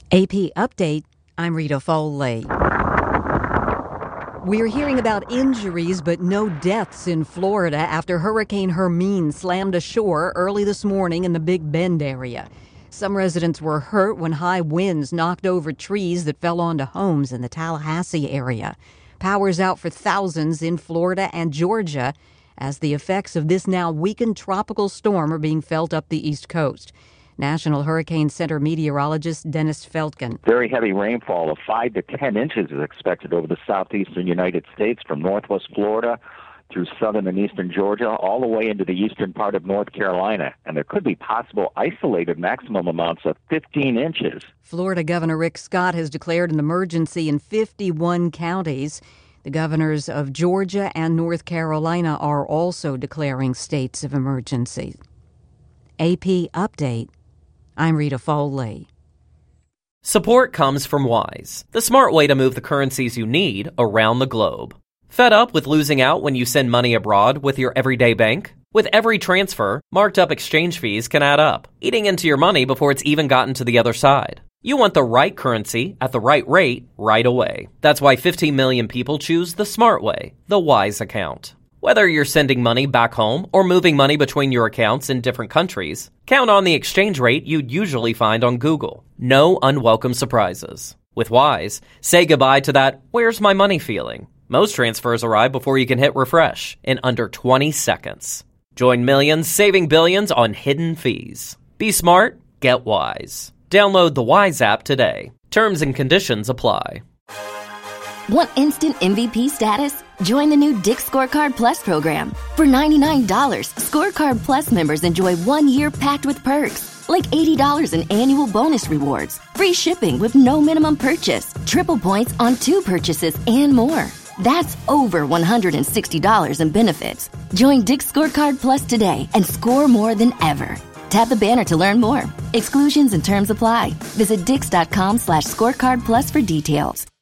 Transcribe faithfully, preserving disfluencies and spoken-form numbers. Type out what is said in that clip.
A P Update, I'm Rita Foley. We're hearing about injuries but no deaths in Florida after Hurricane Hermine slammed ashore early this morning in the Big Bend area. Some residents were hurt when high winds knocked over trees that fell onto homes in the Tallahassee area. Power's out for thousands in Florida and Georgia as the effects of this now weakened tropical storm are being felt up the East Coast. National Hurricane Center meteorologist Dennis Feltgen. Very heavy rainfall of five to ten inches is expected over the southeastern United States from northwest Florida through southern and eastern Georgia, all the way into the eastern part of North Carolina. And there could be possible isolated maximum amounts of fifteen inches. Florida Governor Rick Scott has declared an emergency in fifty-one counties. The governors of Georgia and North Carolina are also declaring states of emergency. A P Update. I'm Rita Foley. Support comes from Wise, the smart way to move the currencies you need around the globe. Fed up with losing out when you send money abroad with your everyday bank? With every transfer, marked up exchange fees can add up, eating into your money before it's even gotten to the other side. You want the right currency at the right rate right away. That's why fifteen million people choose the smart way, the Wise account. Whether you're sending money back home or moving money between your accounts in different countries, count on the exchange rate you'd usually find on Google. No unwelcome surprises. With Wise, say goodbye to that "where's my money" feeling. Most transfers arrive before you can hit refresh in under twenty seconds. Join millions saving billions on hidden fees. Be smart, get Wise. Download the Wise app today. Terms and conditions apply. Want instant M V P status? Join the new Dick's Scorecard Plus program. For ninety-nine dollars, Scorecard Plus members enjoy one year packed with perks, like eighty dollars in annual bonus rewards, free shipping with no minimum purchase, triple points on two purchases, and more. That's over one hundred sixty dollars in benefits. Join Dick's Scorecard Plus today and score more than ever. Tap the banner to learn more. Exclusions and terms apply. Visit dix.com slash scorecard plus for details.